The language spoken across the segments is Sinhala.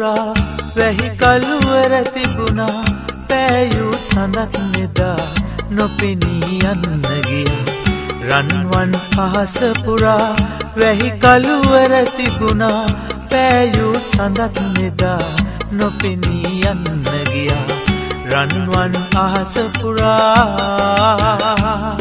පුරා වැහි කළුවර තිබුණා පෑයූ සඳක් මෙදා නොපෙනී යන්න ගියා රන්වන් අහස පුරා වැහි කළුවර තිබුණා පෑයූ සඳක් මෙදා නොපෙනී යන්න ගියා රන්වන් අහස පුරා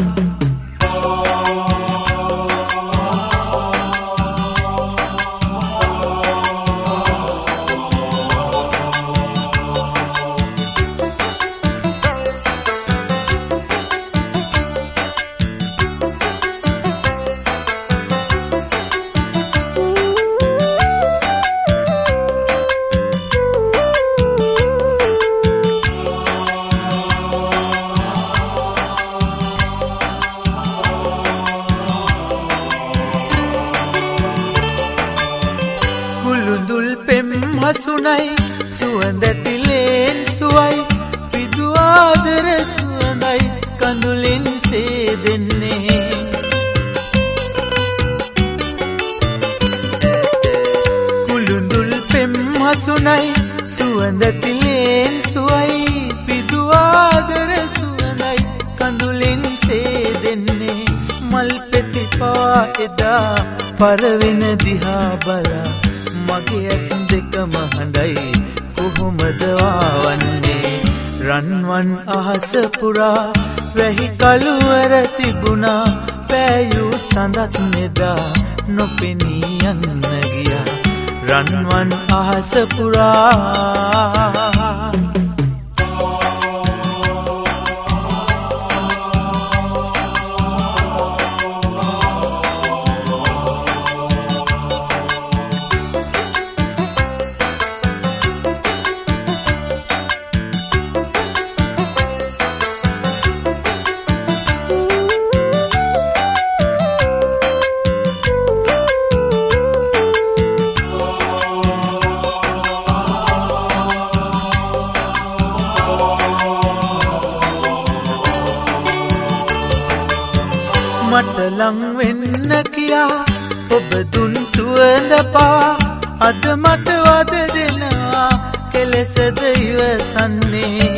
හසුනයි සුවඳැතිලෙන් සුවයි පිදු ආදර සුවඳයි කඳුලින් සේදෙන්නේ කුළුඳුල් පෙම් හසුනයි සුවඳැතිලෙන් සුවයි පිදු ආදර සුවඳයි කඳුලින් සේදෙන්නේ මල් පෙති පවා එදා පරවෙන දිහා බලා මගේ ඇස් දෙකම හඬයි කොහොමද ආවන්නේ රන්වන් අහස පුරා වැහි කළුවර තිබුණා පෑයූ සඳක් මෙදා නොපෙනී යන්න ගියා රන්වන් අහස පුරා මට ලං වෙන්න කියා ඔබ දුන් සුවඳ පවා අද මට වද දෙනවා කෙලෙසද ඉවසන්නේ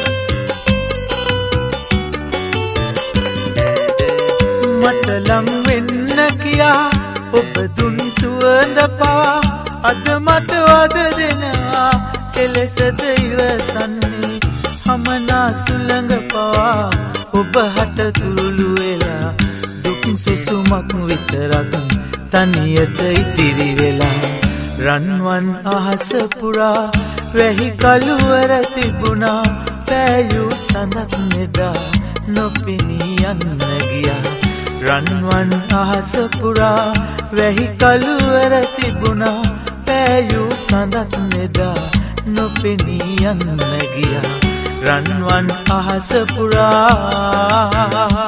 මට ලං වෙන්න කියා ඔබ දුන් සුවඳ පවා අද මට වද දෙනවා කෙලෙසද ඉවසන්නේ හමනා සුළඟ පවා ඔබ හට තුරුළු වෙලා සුසුමක් විතරක් තනියට ඉතිරි වෙලා රන්වන් අහස පුරා වැහි කළුවර තිබුණා පෑයූ සඳක් මෙදා නොපෙනී යන්න ගියා රන්වන් අහස පුරා වැහි කළුවර තිබුණා පෑයූ සඳක් මෙදා නොපෙනී යන්න ගියා රන්වන් අහස පුරා